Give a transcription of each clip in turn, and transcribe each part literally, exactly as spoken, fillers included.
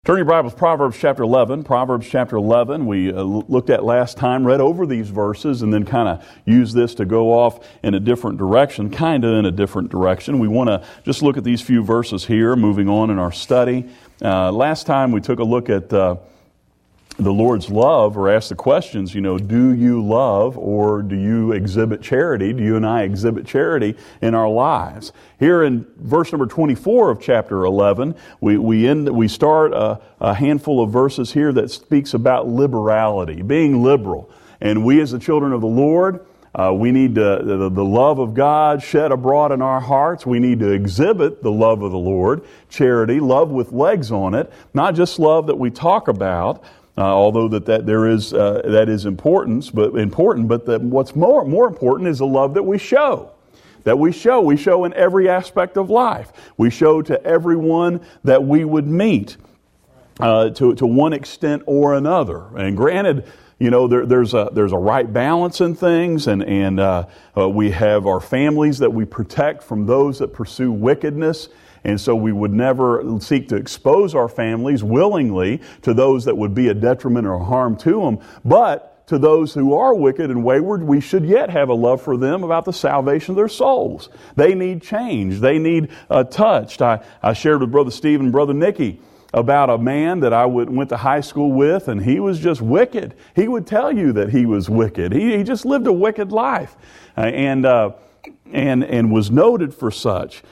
Turn your Bibles, Proverbs chapter eleven. Proverbs chapter eleven, we uh, looked at last time, read over these verses, and then kind of used this to go off in a different direction, kind of in a different direction. We want to just look at these few verses here, moving on in our study. Uh, last time we took a look at uh, the Lord's love, or asked the questions, you know, do you love or do you exhibit charity? Do you and I exhibit charity in our lives? Here in verse number twenty-four of chapter eleven, we we end we start a, a handful of verses here that speaks about liberality, being liberal. And we as the children of the Lord, uh, we need to, the, the love of God shed abroad in our hearts. We need to exhibit the love of the Lord, charity, love with legs on it, not just love that we talk about. Uh, although that, that there is uh, that is important, but important, but the, what's more more important is the love that we show. That we show. We show in every aspect of life. We show to everyone that we would meet, uh, to to one extent or another. And granted, you know, there, there's a there's a right balance in things, and and uh, uh, we have our families that we protect from those that pursue wickedness. And so we would never seek to expose our families willingly to those that would be a detriment or harm to them. But to those who are wicked and wayward, we should yet have a love for them about the salvation of their souls. They need change. They need uh, touched. I, I shared with Brother Steve and Brother Nicky about a man that I would, went to high school with, and he was just wicked. He would tell you that he was wicked. He, he just lived a wicked life, uh, and uh, and and was noted for such.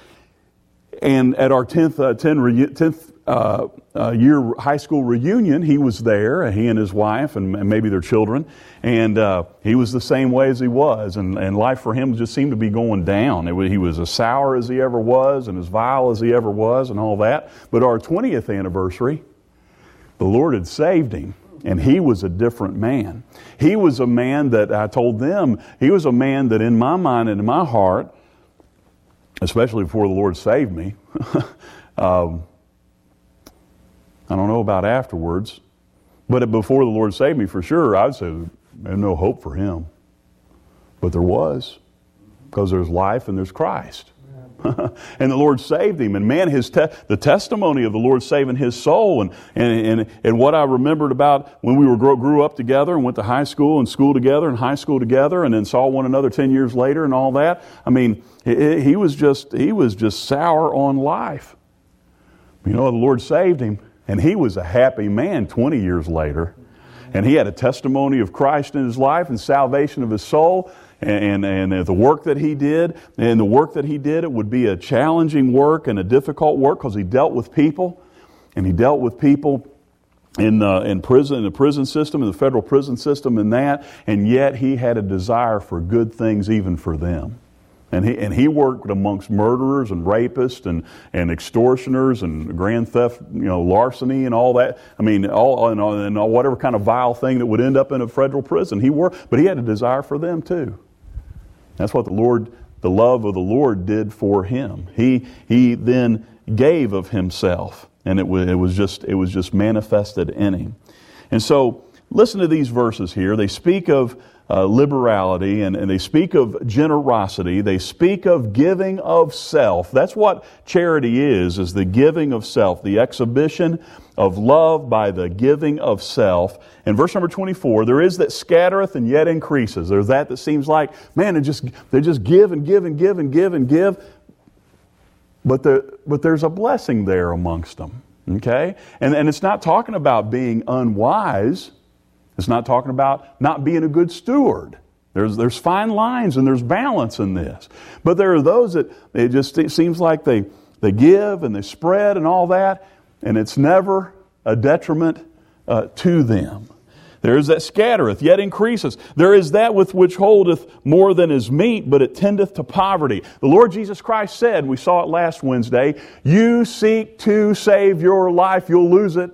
And at our tenth, uh, tenth uh, uh, year high school reunion, he was there, he and his wife and, and maybe their children. And uh, he was the same way as he was. And, and life for him just seemed to be going down. It was, he was as sour as he ever was and as vile as he ever was and all that. But our twentieth anniversary, the Lord had saved him. And he was a different man. He was a man that, I told them, he was a man that in my mind and in my heart, especially before the Lord saved me. um, I don't know about afterwards, but before the Lord saved me, for sure, I'd say there's no hope for him. But there was, because there's life and there's Christ. And the Lord saved him. And man, his te- the testimony of the Lord saving his soul, and, and, and, and what I remembered about when we were grew, grew up together and went to high school and school together and high school together and then saw one another ten years later and all that. I mean, he, he was just he was just sour on life. You know, the Lord saved him, and he was a happy man twenty years later. And he had a testimony of Christ in his life and salvation of his soul. And, and, and the work that he did, and the work that he did, it would be a challenging work and a difficult work because he dealt with people, and he dealt with people in the, in prison, in the prison system, in the federal prison system, and that, and yet he had a desire for good things even for them. And he and he worked amongst murderers and rapists and, and extortioners and grand theft, you know, larceny and all that. I mean, all and, all, and all, whatever kind of vile thing that would end up in a federal prison. He worked, but he had a desire for them too. That's what the Lord, the love of the Lord did for him. He he then gave of himself, and it was it was just it was just manifested in him. And so, listen to these verses here. They speak of Uh, liberality, and, and they speak of generosity. They speak of giving of self. That's what charity is, is the giving of self, the exhibition of love by the giving of self. In verse number twenty-four, there is that scattereth and yet increases. There's that that seems like, man, they just, they just give and give and give and give and give. But, there, but there's a blessing there amongst them. Okay? And, and it's not talking about being unwise. It's not talking about not being a good steward. There's there's fine lines and there's balance in this. But there are those that it just it seems like they, they give and they spread and all that, and it's never a detriment uh, to them. There is that scattereth, yet increases. There is that with which holdeth more than is meet, but it tendeth to poverty. The Lord Jesus Christ said, we saw it last Wednesday, you seek to save your life, you'll lose it.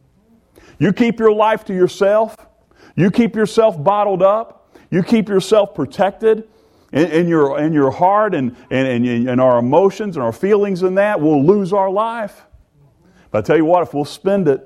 You keep your life to yourself. You keep yourself bottled up. You keep yourself protected in, in your in your heart and, and, and, and our emotions and our feelings in that. We'll lose our life. But I tell you what, if we'll spend it,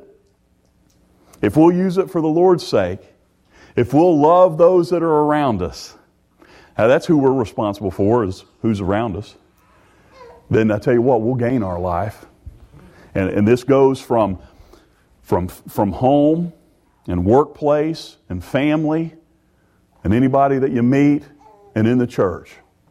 if we'll use it for the Lord's sake, if we'll love those that are around us, now that's who we're responsible for, is who's around us. Then I tell you what, we'll gain our life. And, and this goes from from, from home and workplace and family and anybody that you meet and in the church.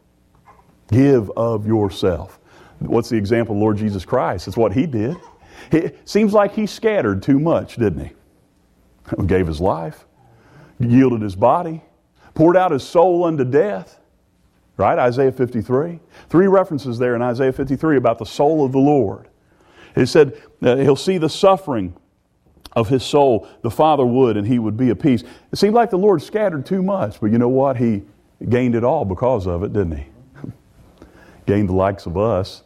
Give of yourself. What's the example of Lord Jesus Christ? It's what He did. It seems like He scattered too much, didn't He? He gave His life, yielded His body, poured out His soul unto death. Right? Isaiah fifty-three. Three references there in Isaiah fifty-three about the soul of the Lord. It said uh, He'll see the suffering of His soul. The Father would, and He would be at peace. It seemed like the Lord scattered too much, but you know what? He gained it all because of it, didn't He? Gained the likes of us.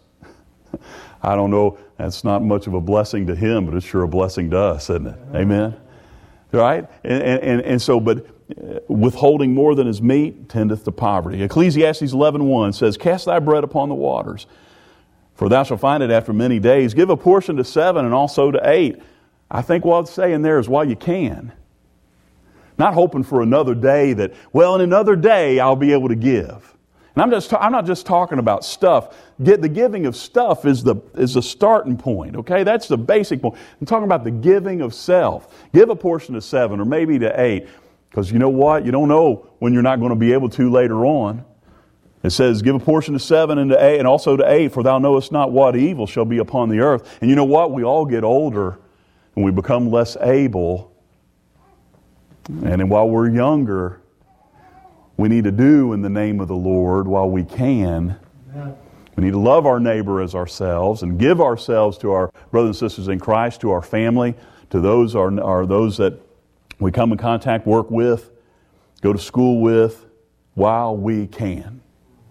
I don't know, that's not much of a blessing to Him, but it's sure a blessing to us, isn't it? Amen? Right? And, and, and so, but withholding more than is meet tendeth to poverty. Ecclesiastes eleven one says, Cast thy bread upon the waters, for thou shalt find it after many days. Give a portion to seven and also to eight. I think what it's saying there is while you can. Not hoping for another day that, well, in another day I'll be able to give. And I'm just, I'm not just talking about stuff. Get the giving of stuff is the is the starting point. Okay, that's the basic point. I'm talking about the giving of self. Give a portion to seven or maybe to eight, because you know what? You don't know when you're not going to be able to later on. It says, "Give a portion to seven and to eight, and also to eight, for thou knowest not what evil shall be upon the earth." And you know what? We all get older and we become less able. And then while we're younger, we need to do in the name of the Lord while we can. Amen. We need to love our neighbor as ourselves and give ourselves to our brothers and sisters in Christ, to our family, to those are, are those that we come in contact, work with, go to school with, while we can.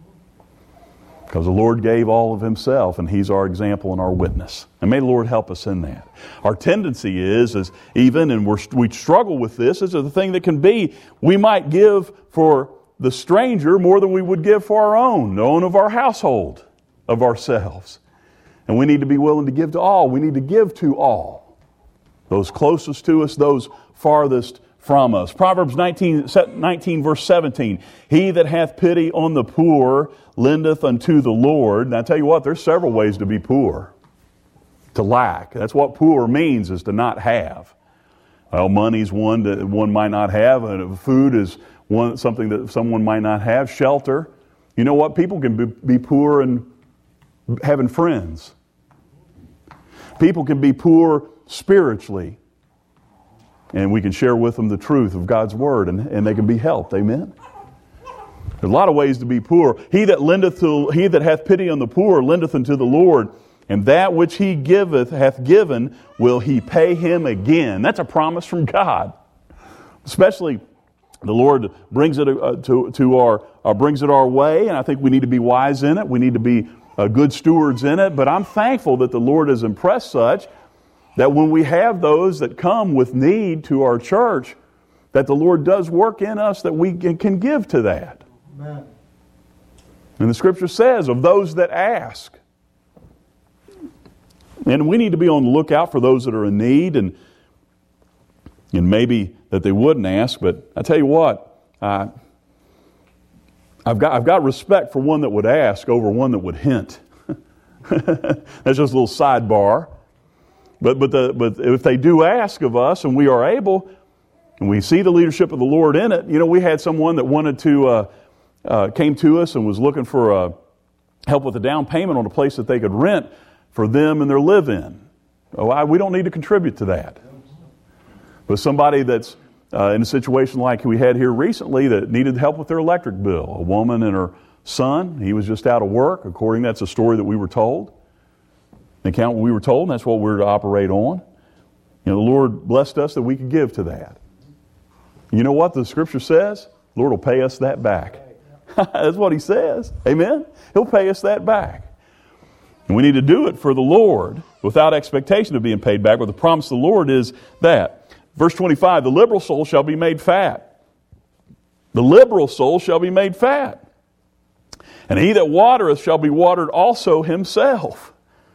Because the Lord gave all of Himself, and He's our example and our witness. And may the Lord help us in that. Our tendency is, is even, and we're, we struggle with this, this is the thing that can be, we might give for the stranger more than we would give for our own, the own of our household, of ourselves. And we need to be willing to give to all. We need to give to all. Those closest to us, those farthest from us. Proverbs nineteen, nineteen verse seventeen. He that hath pity on the poor lendeth unto the Lord. And I tell you what, there's several ways to be poor. To lack. That's what poor means, is to not have. Well, money's one that one might not have. And food is one something that someone might not have. Shelter. You know what? People can be, be poor in having friends. People can be poor spiritually. And we can share with them the truth of God's Word, and, and they can be helped. Amen? There's a lot of ways to be poor. He that lendeth to, he that hath pity on the poor lendeth unto the Lord, and that which He giveth hath given will He pay him again. That's a promise from God. Especially the Lord brings it uh, to, to our uh, brings it our way, and I think we need to be wise in it. We need to be uh, good stewards in it. But I'm thankful that the Lord has impressed such that when we have those that come with need to our church, that the Lord does work in us that we can give to that. Amen. And the Scripture says, of those that ask. And we need to be on the lookout for those that are in need, and and maybe that they wouldn't ask. But I tell you what, uh, I've got I've got respect for one that would ask over one that would hint. That's just a little sidebar. But but the but if they do ask of us and we are able, and we see the leadership of the Lord in it, you know, we had someone that wanted to uh, uh, came to us and was looking for uh, help with a down payment on a place that they could rent for them and their live-in. Oh, I, we don't need to contribute to that. But somebody that's uh, in a situation like we had here recently that needed help with their electric bill, a woman and her son, he was just out of work. According, that's a story that we were told. The account we were told, and that's what we're to operate on. You know, the Lord blessed us that we could give to that. You know what the Scripture says? The Lord will pay us that back. That's what He says. Amen? He'll pay us that back. And we need to do it for the Lord without expectation of being paid back. But the promise of the Lord is that. Verse twenty-five, the liberal soul shall be made fat. The liberal soul shall be made fat. And he that watereth shall be watered also himself.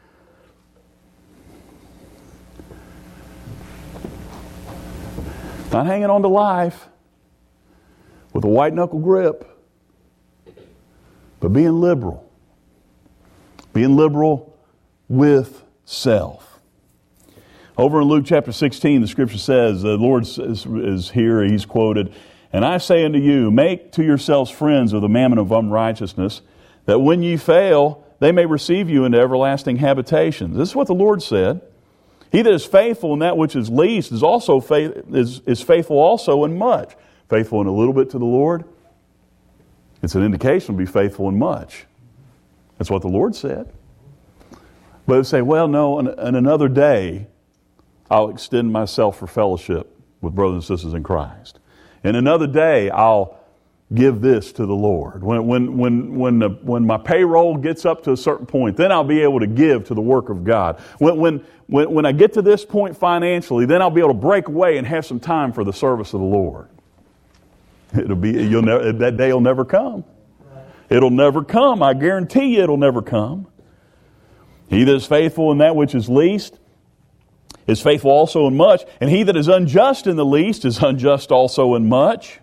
Not hanging on to life with a white knuckle grip, but being liberal. Being liberal with self. Over in Luke chapter sixteen, the scripture says, the Lord is, is here, he's quoted, "And I say unto you, make to yourselves friends of the mammon of unrighteousness, that when ye fail, they may receive you into everlasting habitations." This is what the Lord said. "He that is faithful in that which is least is also faith, is, is faithful also in much." Faithful in a little bit to the Lord, it's an indication to be faithful in much. That's what the Lord said. But they say, well, no, in, in another day, I'll extend myself for fellowship with brothers and sisters in Christ. In another day, I'll give this to the Lord. When when when when the, when my payroll gets up to a certain point, then I'll be able to give to the work of God. When when when when I get to this point financially, then I'll be able to break away and have some time for the service of the Lord. It'll be you'll never that day will never come. It'll never come. I guarantee you, it'll never come. He that is faithful in that which is least is faithful also in much, and he that is unjust in the least is unjust also in much.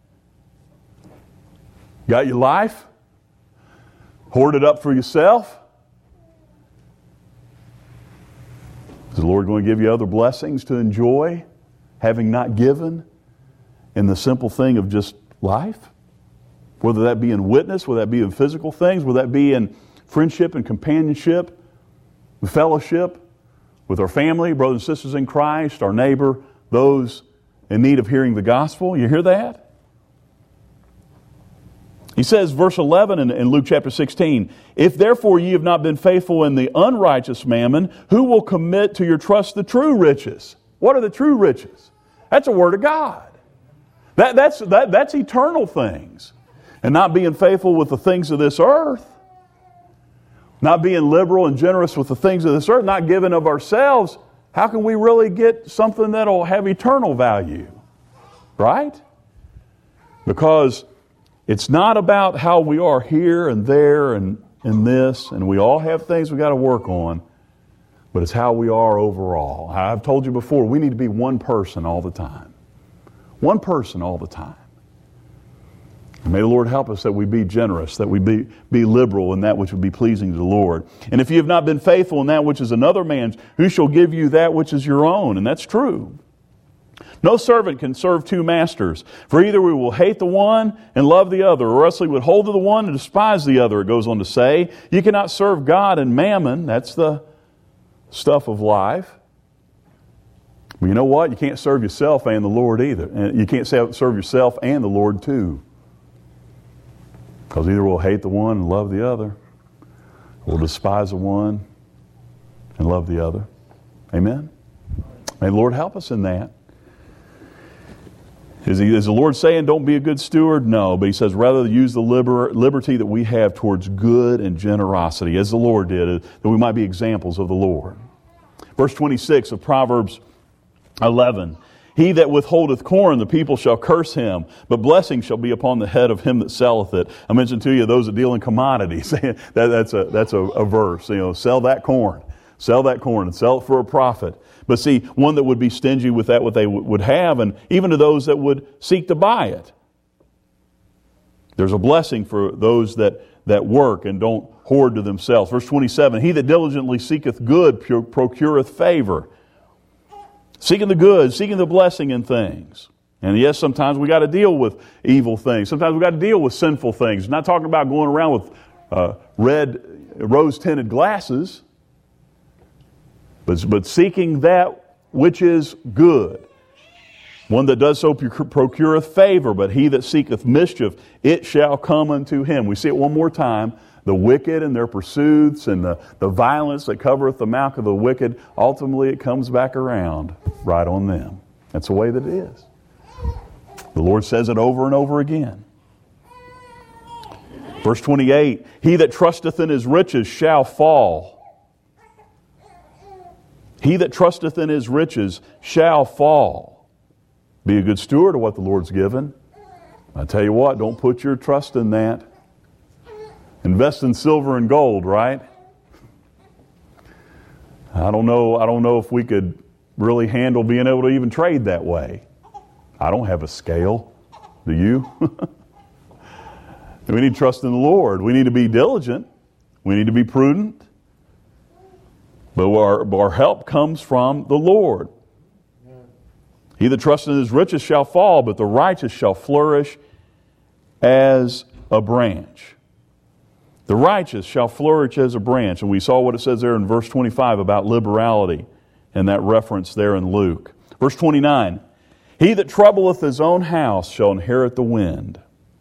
Got your life? Hoard it up for yourself? Is the Lord going to give you other blessings to enjoy, having not given, in the simple thing of just life? Whether that be in witness, whether that be in physical things, whether that be in friendship and companionship, fellowship with our family, brothers and sisters in Christ, our neighbor, those in need of hearing the gospel. You hear that? He says, verse eleven in, in Luke chapter sixteen, "If therefore ye have not been faithful in the unrighteous mammon, who will commit to your trust the true riches?" What are the true riches? That's a word of God. That, that's, that, that's eternal things. And not being faithful with the things of this earth. Not being liberal and generous with the things of this earth, not giving of ourselves, how can we really get something that'll have eternal value? Right? Because it's not about how we are here and there and in this, and we all have things we got to work on, but it's how we are overall. I've told you before, we need to be one person all the time. One person all the time. May the Lord help us that we be generous, that we be, be liberal in that which would be pleasing to the Lord. "And if you have not been faithful in that which is another man's, who shall give you that which is your own?" And that's true. "No servant can serve two masters, for either we will hate the one and love the other, or else we would hold to the one and despise the other," it goes on to say. You cannot serve God and mammon. That's the stuff of life. Well, you know what? You can't serve yourself and the Lord either. And you can't serve yourself and the Lord too. Because either we'll hate the one and love the other, or we'll despise the one and love the other. Amen? May the Lord help us in that. Is, he, is the Lord saying don't be a good steward? No, but He says rather use the liber, liberty that we have towards good and generosity, as the Lord did, that we might be examples of the Lord. Verse twenty-six of Proverbs eleven. "He that withholdeth corn, the people shall curse him, but blessing shall be upon the head of him that selleth it." I mentioned to you those that deal in commodities. that, that's a that's a, a verse. You know, sell that corn, sell that corn, and sell it for a profit. But see, one that would be stingy with that what they w- would have, and even to those that would seek to buy it. There's a blessing for those that that work and don't hoard to themselves. Verse twenty-seven. "He that diligently seeketh good procureth favor." Seeking the good, seeking the blessing in things. And yes, sometimes we got to deal with evil things. Sometimes we got to deal with sinful things. Not talking about going around with uh, red, rose-tinted glasses, but, but seeking that which is good. "One that does so procureth favor, but he that seeketh mischief, it shall come unto him." We see it one more time. The wicked and their pursuits and the, the violence that covereth the mouth of the wicked, ultimately it comes back around right on them. That's the way that it is. The Lord says it over and over again. Verse twenty-eight, "He that trusteth in his riches shall fall." He that trusteth in his riches shall fall. Be a good steward of what the Lord's given. I tell you what, don't put your trust in that. Invest in silver and gold, right? I don't know, I don't know if we could really handle being able to even trade that way. I don't have a scale. Do you? We need to trust in the Lord. We need to be diligent. We need to be prudent. But our, our help comes from the Lord. He that trusteth in his riches shall fall, but the righteous shall flourish as a branch. The righteous shall flourish as a branch. And we saw what it says there in verse twenty-five about liberality and that reference there in Luke. Verse twenty-nine, he that troubleth his own house shall inherit the wind.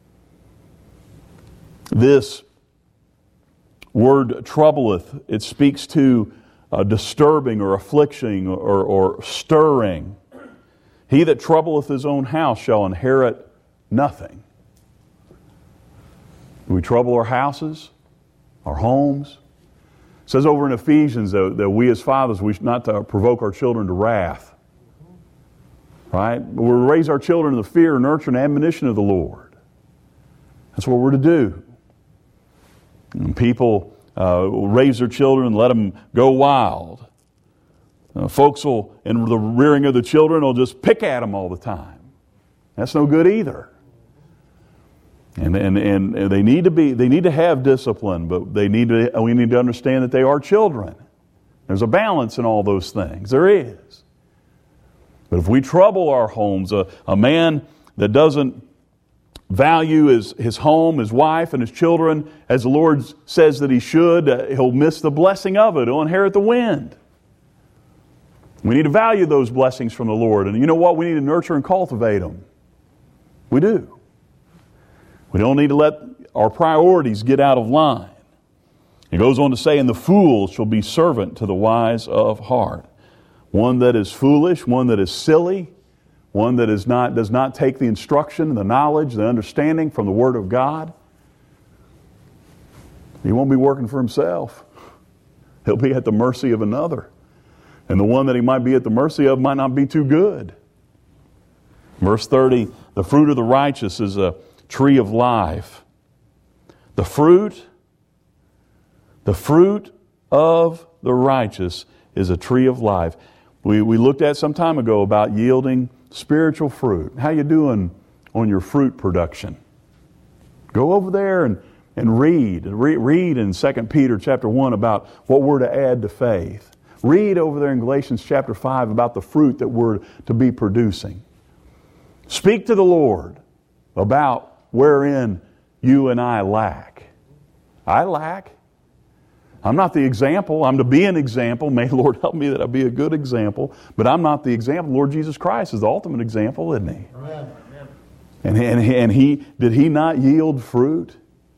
This word troubleth, it speaks to uh, disturbing or affliction or, or stirring. He that troubleth his own house shall inherit nothing. Do we trouble our houses, our homes? It says over in Ephesians that, that we as fathers, we should not to provoke our children to wrath. Right? We're to raise our children in the fear, nurture, and admonition of the Lord. That's what we're to do. And people uh, raise their children and let them go wild. Uh, folks will, in the rearing of the children, will just pick at them all the time. That's no good either. And, and and they need to be they need to have discipline, but they need to we need to understand that they are children. There's a balance in all those things. There is. But if we trouble our homes, a, a man that doesn't value his, his home, his wife, and his children as the Lord says that he should, uh, he'll miss the blessing of it. He'll inherit the wind. We need to value those blessings from the Lord. And you know what? We need to nurture and cultivate them. We do. We don't need to let our priorities get out of line. He goes on to say, and the fool shall be servant to the wise of heart. One that is foolish, one that is silly, one that is not does not take the instruction, the knowledge, the understanding from the Word of God. He won't be working for himself. He'll be at the mercy of another. And the one that he might be at the mercy of might not be too good. Verse thirty, the fruit of the righteous is a tree of life. The fruit, the fruit of the righteous is a tree of life. We we looked at some time ago about yielding spiritual fruit. How you doing on your fruit production? Go over there and, and read. Re, read in Second Peter chapter one about what we're to add to faith. Read over there in Galatians chapter five about the fruit that we're to be producing. Speak to the Lord about wherein you and I lack. I lack. I'm not the example. I'm to be an example. May the Lord help me that I be a good example. But I'm not the example. Lord Jesus Christ is the ultimate example, isn't He? Amen. And, and, and He did He not yield fruit?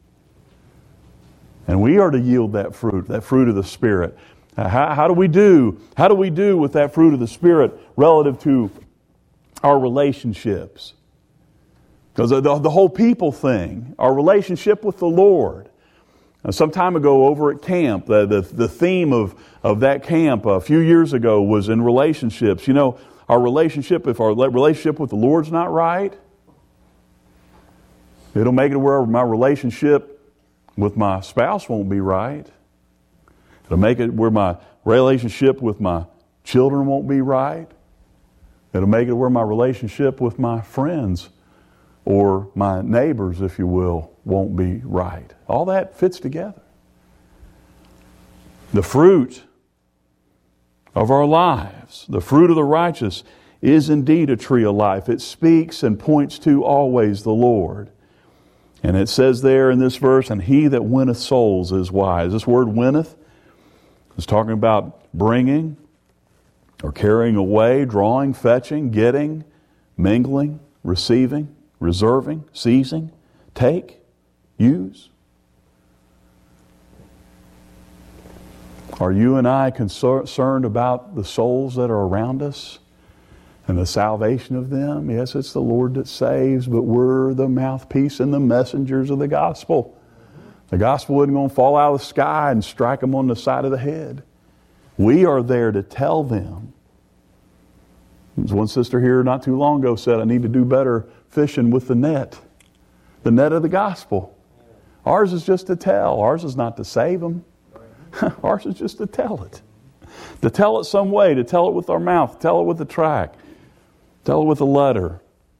And we are to yield that fruit, that fruit of the Spirit. Uh, how, how do we do? How do we do with that fruit of the Spirit relative to our relationships? Because the, the whole people thing, our relationship with the Lord. Now, some time ago over at camp, the, the, the theme of, of that camp a few years ago was in relationships. You know, our relationship, if our relationship with the Lord's not right, it'll make it where my relationship with my spouse won't be right. It'll make it where my relationship with my children won't be right. It'll make it where my relationship with my friends or my neighbors, if you will, won't be right. All that fits together. The fruit of our lives, the fruit of the righteous, is indeed a tree of life. It speaks and points to always the Lord. And it says there in this verse, and he that winneth souls is wise. This word winneth is talking about bringing or carrying away, drawing, fetching, getting, mingling, receiving, reserving, seizing, take, use. Are you and I concerned about the souls that are around us and the salvation of them? Yes, it's the Lord that saves, but we're the mouthpiece and the messengers of the gospel. The gospel isn't going to fall out of the sky and strike them on the side of the head. We are there to tell them. There was one sister here not too long ago said, I need to do better fishing with the net. The net of the gospel. Ours is just to tell. Ours is not to save them. Ours is just to tell it. To tell it some way. To tell it with our mouth. Tell it with a tract. Tell it with a letter.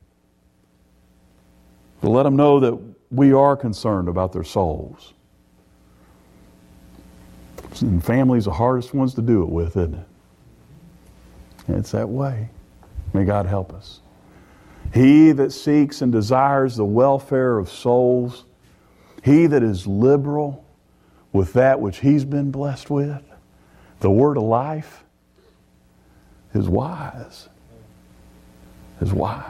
To let them know that we are concerned about their souls. And family's the hardest ones to do it with, isn't it? And it's that way. May God help us. He that seeks and desires the welfare of souls, he that is liberal with that which he's been blessed with, the word of life, is wise. Is wise.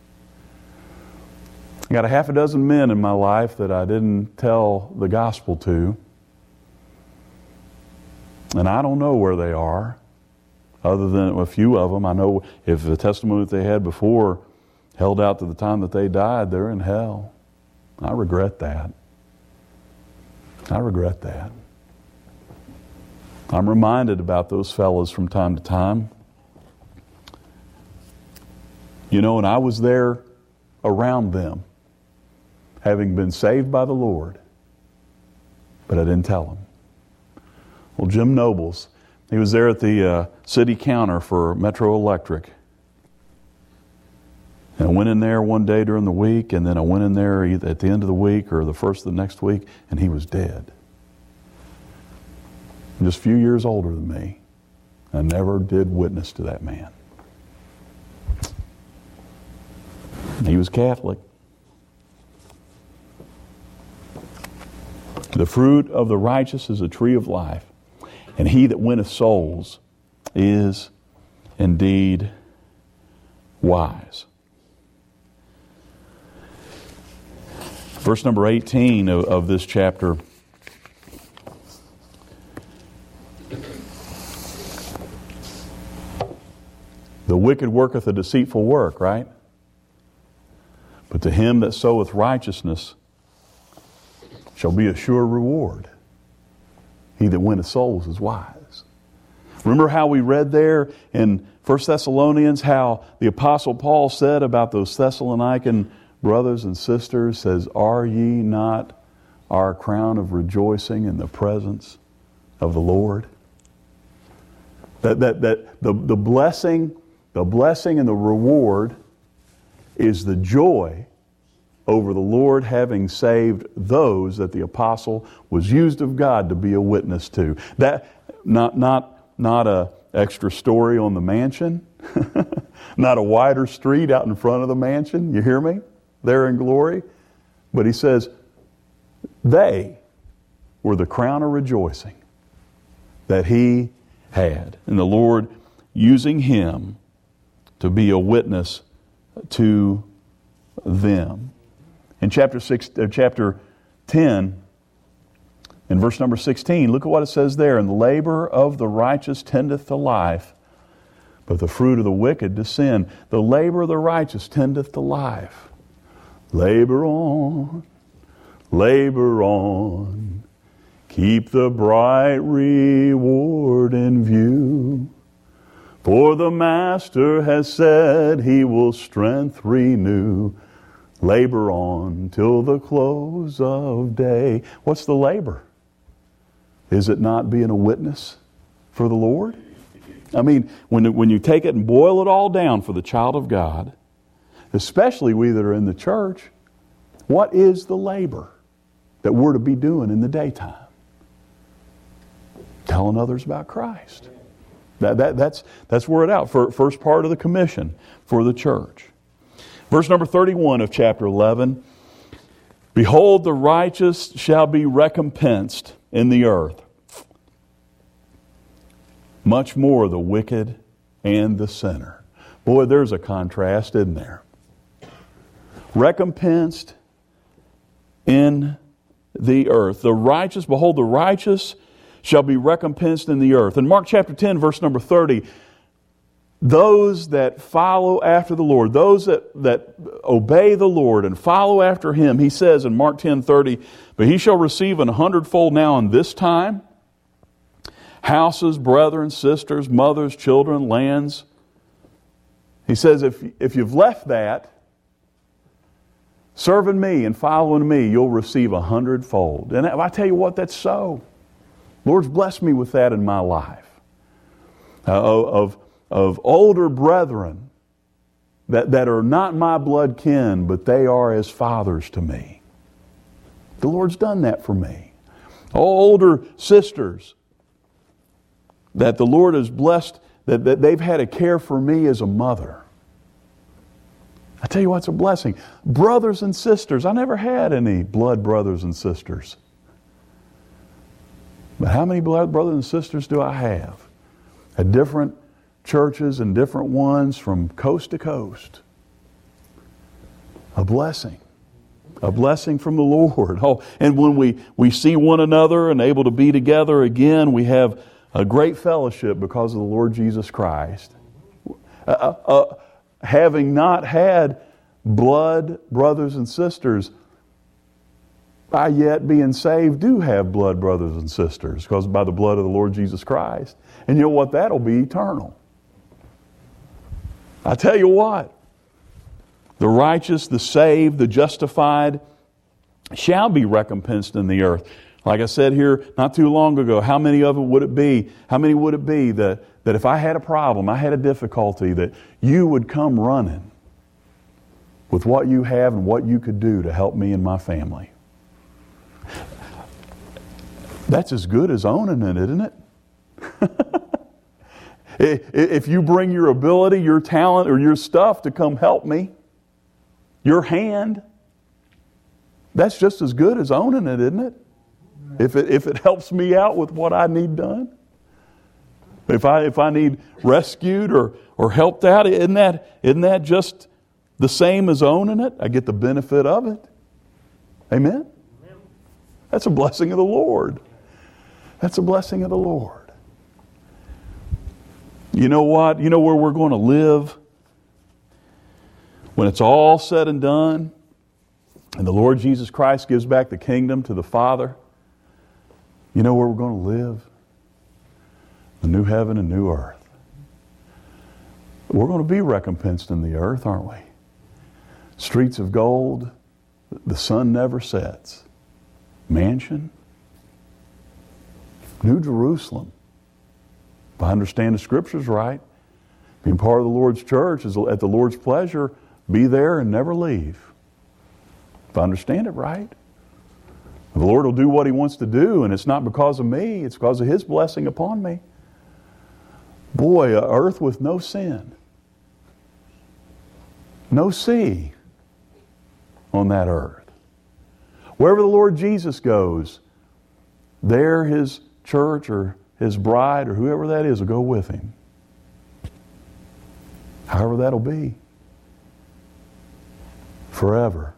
I got a half a dozen men in my life that I didn't tell the gospel to. And I don't know where they are, other than a few of them. I know if the testimony that they had before held out to the time that they died, they're in hell. I regret that. I regret that. I'm reminded about those fellows from time to time. You know, and I was there around them, having been saved by the Lord, but I didn't tell them. Well, Jim Nobles, he was there at the uh, city counter for Metro Electric. And I went in there one day during the week, and then I went in there either at the end of the week or the first of the next week, and he was dead. Just a few years older than me. I never did witness to that man. He was Catholic. The fruit of the righteous is a tree of life, and he that winneth souls is indeed wise. Verse number eighteen of, of this chapter. The wicked worketh a deceitful work, right? But to him that soweth righteousness shall be a sure reward. He that winneth souls is wise. Remember how we read there in First Thessalonians how the Apostle Paul said about those Thessalonican brothers and sisters, says, are ye not our crown of rejoicing in the presence of the Lord? That that that the, the blessing, the blessing and the reward is the joy over the Lord having saved those that the apostle was used of God to be a witness to. That not not not a extra story on the mansion, not a wider street out in front of the mansion. You hear me? There in glory. But he says, they were the crown of rejoicing that he had. And the Lord using him to be a witness to them. In chapter six, uh, chapter ten, in verse number sixteen, look at what it says there. And the labor of the righteous tendeth to life, but the fruit of the wicked to sin. The labor of the righteous tendeth to life. Labor on, labor on, keep the bright reward in view. For the Master has said he will strength renew. Labor on till the close of day. What's the labor? Is it not being a witness for the Lord? I mean, when, when you take it and boil it all down for the child of God, especially we that are in the church, what is the labor that we're to be doing in the daytime? Telling others about Christ. That, that, that's, that's where it out. For, first part of the commission for the church. Verse number thirty-one of chapter eleven. Behold, the righteous shall be recompensed in the earth. Much more the wicked and the sinner. Boy, there's a contrast, isn't there? Recompensed in the earth. The righteous, behold, the righteous shall be recompensed in the earth. In Mark chapter ten, verse number thirty, those that follow after the Lord, those that, that obey the Lord and follow after Him, He says in Mark ten thirty, but he shall receive an hundredfold now in this time, houses, brethren, sisters, mothers, children, lands. He says, if, if you've left that, serving me and following me, you'll receive a hundredfold. And I tell you what, that's so. Lord's blessed me with that in my life. Uh, of, of older brethren that, that are not my blood kin, but they are as fathers to me. The Lord's done that for me. Older sisters that the Lord has blessed, that, that they've had a care for me as a mother. I tell you what's a blessing. Brothers and sisters. I never had any blood brothers and sisters. But how many blood brothers and sisters do I have? At different churches and different ones from coast to coast. A blessing. A blessing from the Lord. Oh, and when we, we see one another and able to be together again, we have a great fellowship because of the Lord Jesus Christ. Uh, uh, having not had blood brothers and sisters, I yet being saved do have blood brothers and sisters because by the blood of the Lord Jesus Christ. And you know what? That'll be eternal. I tell you what, the righteous, the saved, the justified shall be recompensed in the earth. Like I said here not too long ago, how many of them would it be? How many would it be that, that if I had a problem, I had a difficulty, that you would come running with what you have and what you could do to help me and my family? That's as good as owning it, isn't it? If you bring your ability, your talent, or your stuff to come help me, your hand, that's just as good as owning it, isn't it? If it if it helps me out with what I need done, if I if I need rescued or or helped out, isn't that isn't that just the same as owning it? I get the benefit of it. Amen? That's a blessing of the Lord. That's a blessing of the Lord. You know what? You know where we're going to live when it's all said and done and the Lord Jesus Christ gives back the kingdom to the Father? You know where we're going to live? The new heaven and new earth. We're going to be recompensed in the earth, aren't we? Streets of gold, the sun never sets. Mansion, New Jerusalem. If I understand the Scriptures right, being part of the Lord's church is at the Lord's pleasure, be there and never leave. If I understand it right. The Lord will do what He wants to do, and it's not because of me, it's because of His blessing upon me. Boy, a earth with no sin. No sea on that earth. Wherever the Lord Jesus goes, there His church or His bride or whoever that is will go with Him. However that'll be. Forever.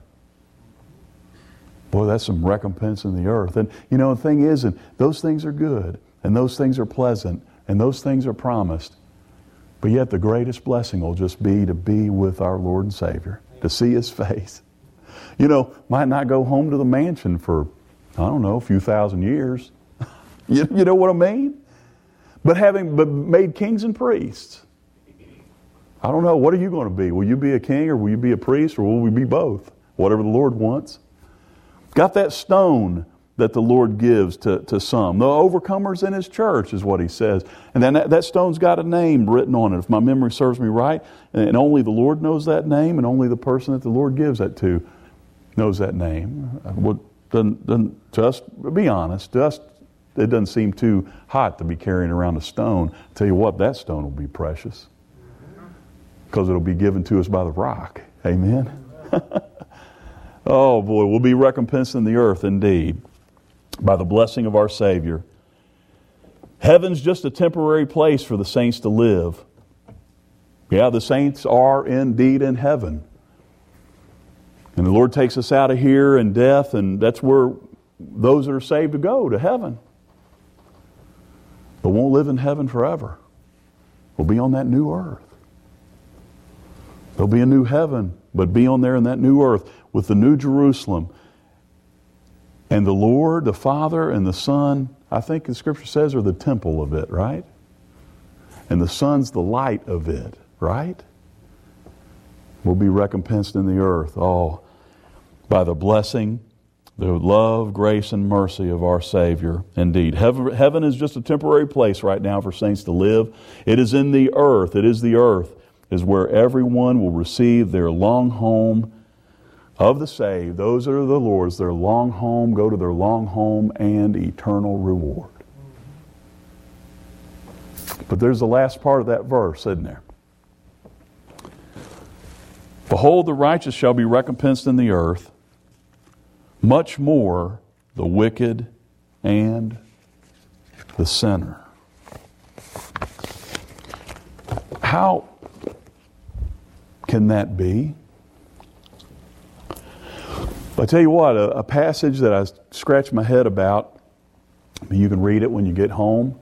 Boy, that's some recompense in the earth. And you know, the thing is, and those things are good, and those things are pleasant, and those things are promised. But yet the greatest blessing will just be to be with our Lord and Savior, to see His face. You know, might not go home to the mansion for, I don't know, a few thousand years. you, you know what I mean? But having but made kings and priests. I don't know, what are you going to be? Will you be a king or will you be a priest or will we be both? Whatever the Lord wants. Got that stone that the Lord gives to, to some. The overcomers in His church is what He says. And then that, that stone's got a name written on it, if my memory serves me right. And only the Lord knows that name, and only the person that the Lord gives that to knows that name. Well, doesn't, doesn't, to us, be honest, to us, it doesn't seem too hot to be carrying around a stone. I'll tell you what, that stone will be precious. Because it'll be given to us by the rock. Amen? Oh boy, we'll be recompensed in the earth indeed by the blessing of our Savior. Heaven's just a temporary place for the saints to live. Yeah, the saints are indeed in heaven. And the Lord takes us out of here in death, and that's where those that are saved to go, to heaven. But won't live in heaven forever. We'll be on that new earth. There'll be a new heaven, but be on there in that new earth with the new Jerusalem. And the Lord, the Father, and the Son, I think the Scripture says, are the temple of it, right? And the Son's the light of it, right? We'll be recompensed in the earth, all by the blessing, the love, grace, and mercy of our Savior. Indeed, heaven, heaven is just a temporary place right now for saints to live. It is in the earth. It is the earth. Is where everyone will receive their long home of the saved. Those that are the Lord's, their long home, go to their long home and eternal reward. But there's the last part of that verse, isn't there? Behold, the righteous shall be recompensed in the earth, much more the wicked and the sinner. How can that be? I tell you what, a, a passage that I scratch my head about, you can read it when you get home.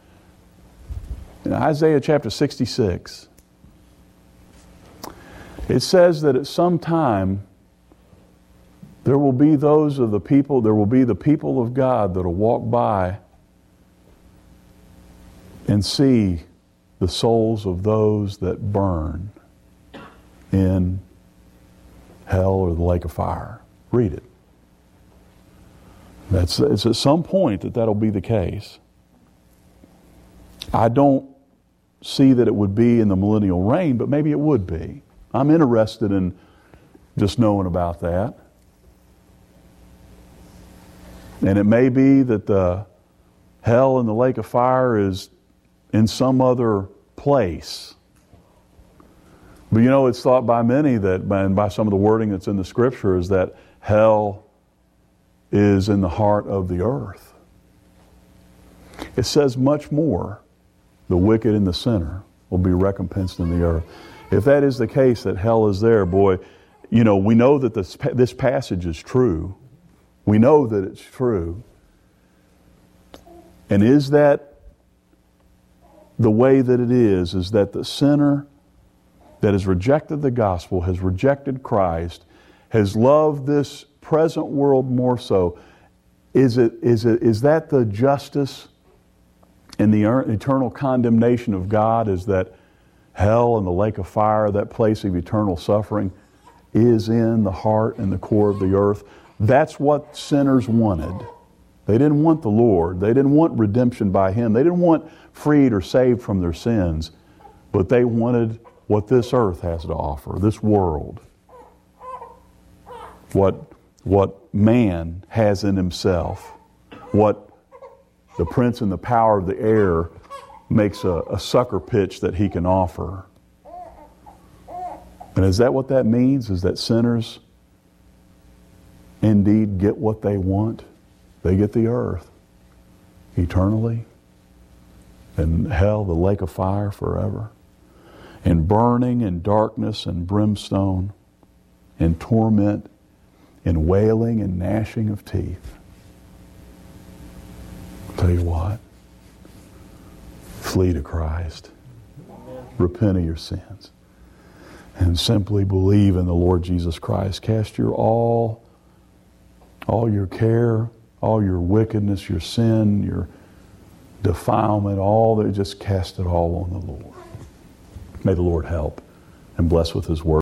In Isaiah chapter sixty-six, it says that at some time there will be those of the people, there will be the people of God that will walk by and see the souls of those that burn in hell or the lake of fire. Read it. That's, it's at some point that that'll be the case. I don't see that it would be in the millennial reign, but maybe it would be. I'm interested in just knowing about that. And it may be that the hell and the lake of fire is in some other place. But you know, it's thought by many that, and by some of the wording that's in the Scripture, is that hell is in the heart of the earth. It says much more, the wicked and the sinner will be recompensed in the earth. If that is the case, that hell is there, boy, you know, we know that this, this passage is true. We know that it's true. And is that the way that it is, is that the sinner that has rejected the gospel, has rejected Christ, has loved this present world more so, is it is it is that the justice and the eternal condemnation of God, is that hell and the lake of fire, that place of eternal suffering, is in the heart and the core of the earth? That's what sinners wanted. They didn't want the Lord. They didn't want redemption by Him. They didn't want freed or saved from their sins. But they wanted what this earth has to offer, this world. What, what man has in himself. What the prince and the power of the air makes a, a sucker pitch that he can offer. And is that what that means? Is that sinners indeed get what they want? They get the earth eternally, and hell, the lake of fire, forever, and burning and darkness and brimstone and torment and wailing and gnashing of teeth. I'll tell you what, flee to Christ. Repent of your sins and simply believe in the Lord Jesus Christ. Cast your all, all your care, all your wickedness, your sin, your defilement, all that, just cast it all on the Lord. May the Lord help and bless with His word.